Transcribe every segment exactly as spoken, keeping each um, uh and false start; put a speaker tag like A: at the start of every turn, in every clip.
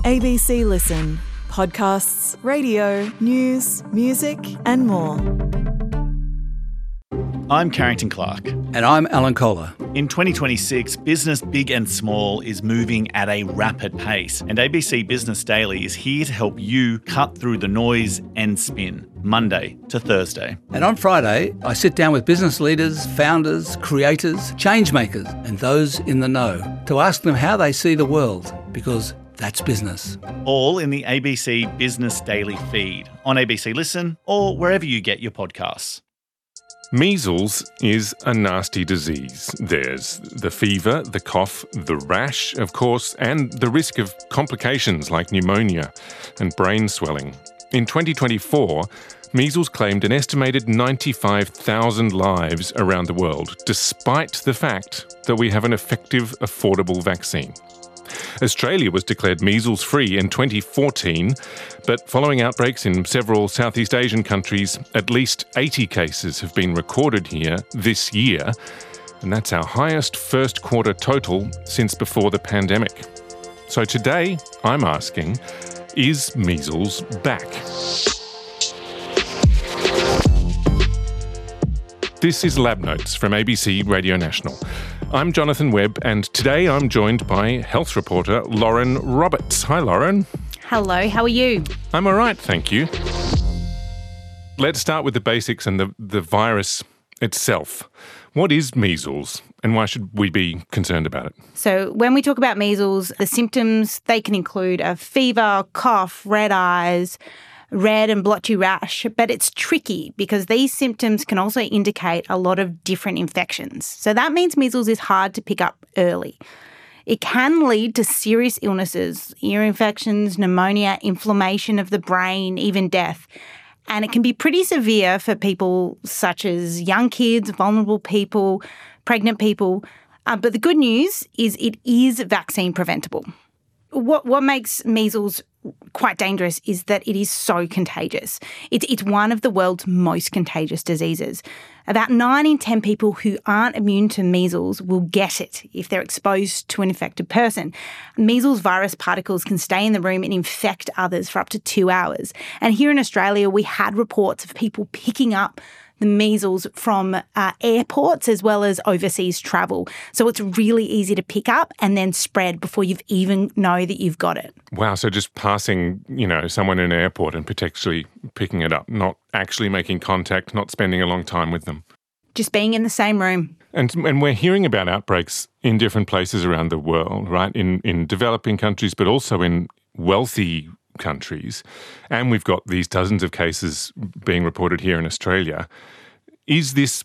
A: A B C Listen. Podcasts, radio, news, music and more.
B: I'm Carrington Clark.
C: And I'm Alan Kohler.
B: In twenty twenty-six, business big and small is moving at a rapid pace, and A B C Business Daily is here to help you cut through the noise and spin, Monday to Thursday.
C: And on Friday, I sit down with business leaders, founders, creators, change makers, and those in the know to ask them how they see the world, because that's business.
B: All in the A B C Business Daily feed, on A B C Listen or wherever you get your podcasts.
D: Measles is a nasty disease. There's the fever, the cough, the rash, of course, and the risk of complications like pneumonia and brain swelling. In twenty twenty-four, measles claimed an estimated ninety-five thousand lives around the world, despite the fact that we have an effective, affordable vaccine. Australia was declared measles-free in twenty fourteen, but following outbreaks in several Southeast Asian countries, at least eighty cases have been recorded here this year, and that's our highest first quarter total since before the pandemic. So today, I'm asking, is measles back? This is Lab Notes from A B C Radio National. I'm Jonathan Webb, and today I'm joined by health reporter Lauren Roberts. Hi, Lauren.
E: Hello, how are you?
D: I'm all right, thank you. Let's start with the basics and the, the virus itself. What is measles, and why should we be concerned about it?
E: So when we talk about measles, the symptoms, they can include a fever, cough, red eyes, red and blotchy rash, but it's tricky because these symptoms can also indicate a lot of different infections. So that means measles is hard to pick up early. It can lead to serious illnesses, ear infections, pneumonia, inflammation of the brain, even death. And it can be pretty severe for people such as young kids, vulnerable people, pregnant people. Uh, but the good news is it is vaccine preventable. What what makes measles quite dangerous is that it is so contagious. It's, it's one of the world's most contagious diseases. About nine in ten people who aren't immune to measles will get it if they're exposed to an infected person. Measles virus particles can stay in the room and infect others for up to two hours. And here in Australia, we had reports of people picking up the measles from uh, airports as well as overseas travel. So it's really easy to pick up and then spread before you even know that you've got it.
D: Wow, so just passing, you know, someone in an airport and potentially picking it up, not actually making contact, not spending a long time with them.
E: Just being in the same room.
D: And and we're hearing about outbreaks in different places around the world, right? In in developing countries, but also in wealthy countries, and we've got these dozens of cases being reported here in Australia. Is this,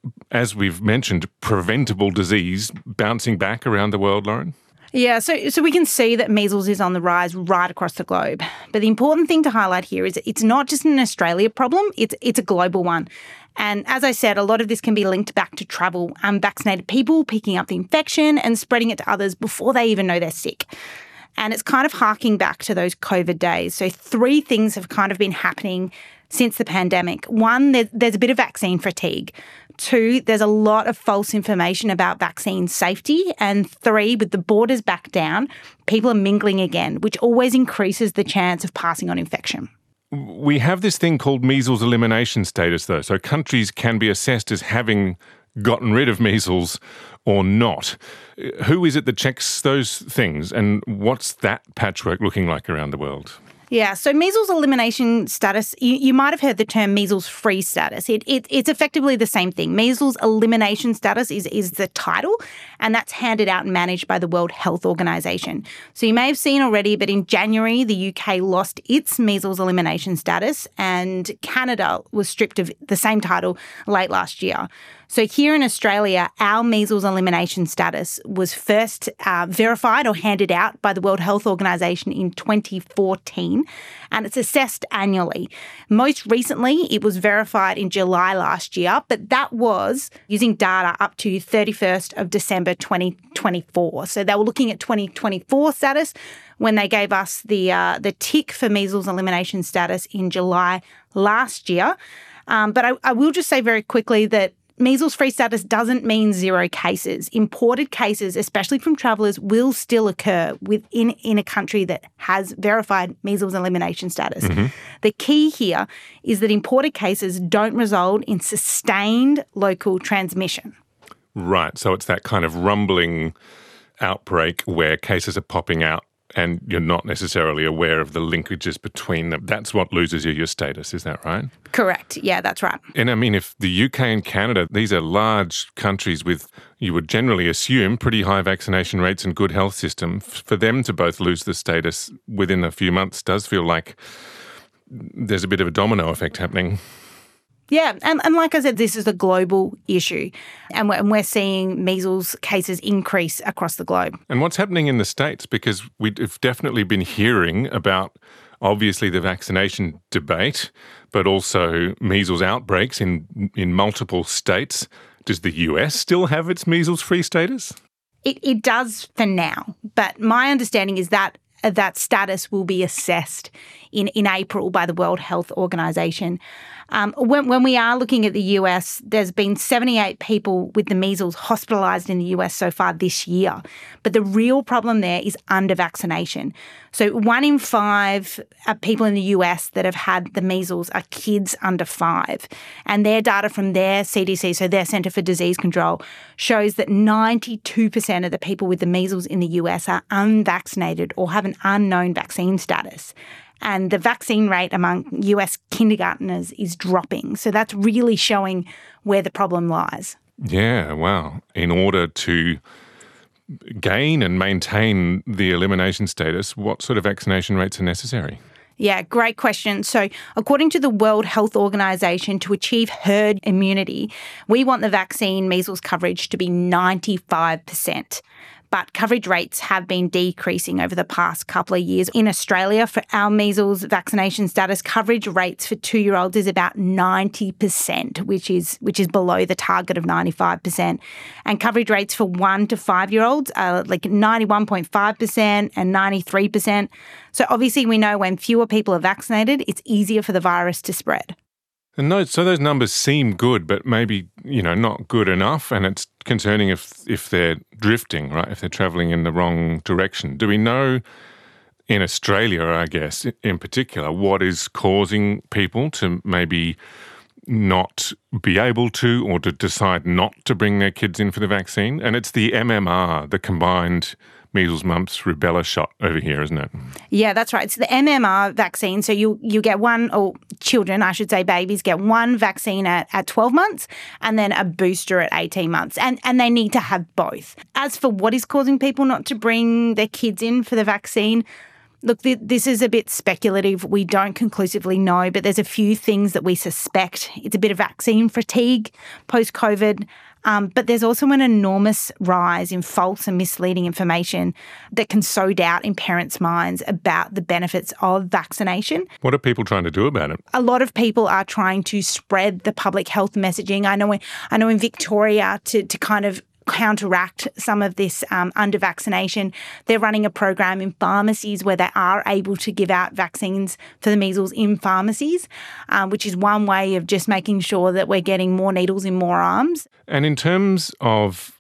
D: as we've mentioned, preventable disease bouncing back around the world, Lauren?
E: Yeah, so so we can see that measles is on the rise right across the globe. But the important thing to highlight here is it's not just an Australia problem, it's it's a global one. And as I said, a lot of this can be linked back to travel, unvaccinated people picking up the infection and spreading it to others before they even know they're sick. And it's kind of harking back to those COVID days. So three things have kind of been happening since the pandemic. One, there's a bit of vaccine fatigue. Two, there's a lot of false information about vaccine safety. And three, with the borders back down, people are mingling again, which always increases the chance of passing on infection.
D: We have this thing called measles elimination status, though. So countries can be assessed as having gotten rid of measles or not. Who is it that checks those things, and what's that patchwork looking like around the world?
E: Yeah, so measles elimination status, you, you might have heard the term measles-free status. It, it, it's effectively the same thing. Measles elimination status is, is the title, and that's handed out and managed by the World Health Organization. So you may have seen already, but in January, the U K lost its measles elimination status, and Canada was stripped of the same title late last year. So here in Australia, our measles elimination status was first uh, verified or handed out by the World Health Organization in twenty fourteen, and it's assessed annually. Most recently, it was verified in July last year, but that was using data up to thirty-first of December twenty twenty-four. So they were looking at twenty twenty-four status when they gave us the uh, the tick for measles elimination status in July last year. Um, but I, I will just say very quickly that measles-free status doesn't mean zero cases. Imported cases, especially from travellers, will still occur within in a country that has verified measles elimination status. Mm-hmm. The key here is that imported cases don't result in sustained local transmission.
D: Right, so it's that kind of rumbling outbreak where cases are popping out and you're not necessarily aware of the linkages between them. That's what loses you your status, is that right?
E: Correct. Yeah, that's right.
D: And I mean, if the U K and Canada, these are large countries with, you would generally assume, pretty high vaccination rates and good health system, for them to both lose the status within a few months does feel like there's a bit of a domino effect happening.
E: Yeah, and, and like I said, this is a global issue, and we're, and we're seeing measles cases increase across the globe.
D: And what's happening in the States? Because we've definitely been hearing about, obviously, the vaccination debate, but also measles outbreaks in in multiple states. Does the U S still have its measles-free status?
E: It, it does for now, but my understanding is that that status will be assessed in, in April by the World Health Organization. Um, when, when we are looking at the U S, there's been seventy-eight people with the measles hospitalised in the U S so far this year. But the real problem there is under-vaccination. So one in five uh, people in the U S that have had the measles are kids under five. And their data from their C D C, so their Centre for Disease Control, shows that ninety-two percent of the people with the measles in the U S are unvaccinated or have an unknown vaccine status. And the vaccine rate among U S kindergarteners is dropping. So that's really showing where the problem lies.
D: Yeah, wow. In order to gain and maintain the elimination status, what sort of vaccination rates are necessary?
E: Yeah, great question. So according to the World Health Organization, to achieve herd immunity, we want the vaccine measles coverage to be ninety-five percent. But coverage rates have been decreasing over the past couple of years. In Australia, for our measles vaccination status, coverage rates for two-year-olds is about ninety percent, which is which is below the target of ninety-five percent. And coverage rates for one to five-year-olds are like ninety-one point five percent and ninety-three percent. So obviously we know when fewer people are vaccinated, it's easier for the virus to spread.
D: And those, so those numbers seem good, but maybe, you know, not good enough, and it's concerning if if they're drifting, right, if they're travelling in the wrong direction. Do we know in Australia, I guess, in particular, what is causing people to maybe not be able to or to decide not to bring their kids in for the vaccine? And it's the M M R, the combined measles, mumps, rubella shot over here, isn't it?
E: Yeah, that's right. It's the M M R vaccine. So you you get one, or children, I should say babies, get one vaccine at, at twelve months and then a booster at eighteen months. And, and they need to have both. As for what is causing people not to bring their kids in for the vaccine, look, th- this is a bit speculative. We don't conclusively know, but there's a few things that we suspect. It's a bit of vaccine fatigue post-COVID. Um, but there's also an enormous rise in false and misleading information that can sow doubt in parents' minds about the benefits of vaccination.
D: What are people trying to do about it?
E: A lot of people are trying to spread the public health messaging. I know in, I know in Victoria, to, to kind of counteract some of this um, under-vaccination, they're running a program in pharmacies where they are able to give out vaccines for the measles in pharmacies, um, which is one way of just making sure that we're getting more needles in more arms.
D: And in terms of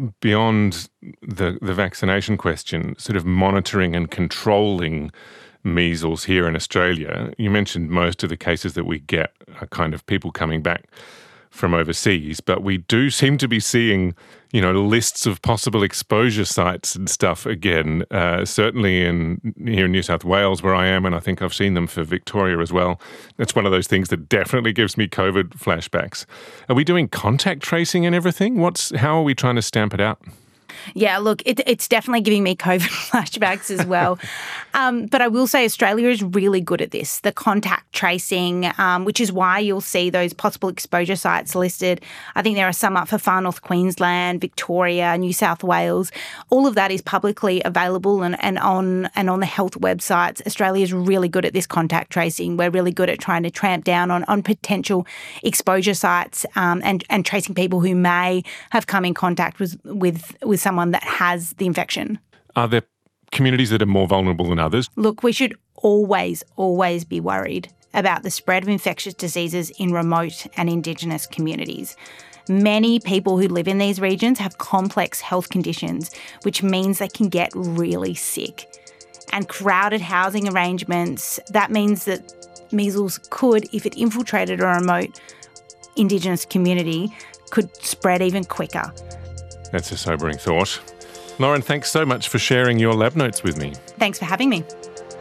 D: beyond the, the vaccination question, sort of monitoring and controlling measles here in Australia, you mentioned most of the cases that we get are kind of people coming back from overseas, but we do seem to be seeing, you know, lists of possible exposure sites and stuff again, uh, certainly in here in New South Wales where I am, and I think I've seen them for Victoria as well. It's one of those things that definitely gives me COVID flashbacks. Are we doing contact tracing and everything? What's how are we trying to stamp it out?
E: Yeah, look, it, it's definitely giving me COVID flashbacks as well. um, but I will say Australia is really good at this, the contact tracing, um, which is why you'll see those possible exposure sites listed. I think there are some up for Far North Queensland, Victoria, New South Wales. All of that is publicly available and, and on and on the health websites. Australia is really good at this contact tracing. We're really good at trying to tramp down on, on potential exposure sites um, and, and tracing people who may have come in contact with, with, with someone that has the infection.
D: Are there communities that are more vulnerable than others?
E: Look, we should always, always be worried about the spread of infectious diseases in remote and Indigenous communities. Many people who live in these regions have complex health conditions, which means they can get really sick. And crowded housing arrangements, that means that measles could, if it infiltrated a remote Indigenous community, could spread even quicker.
D: That's a sobering thought. Lauren, thanks so much for sharing your lab notes with me.
E: Thanks for having me.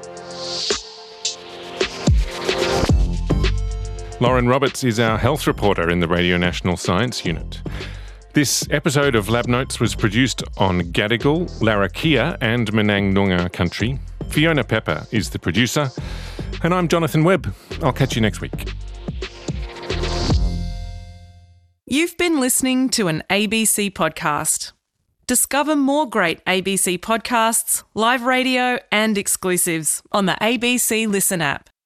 D: Lauren Roberts is our health reporter in the Radio National Science Unit. This episode of Lab Notes was produced on Gadigal, Larrakia and Menang Noongar country. Fiona Pepper is the producer. And I'm Jonathan Webb. I'll catch you next week.
F: You've been listening to an A B C podcast. Discover more great A B C podcasts, live radio and exclusives on the A B C Listen app.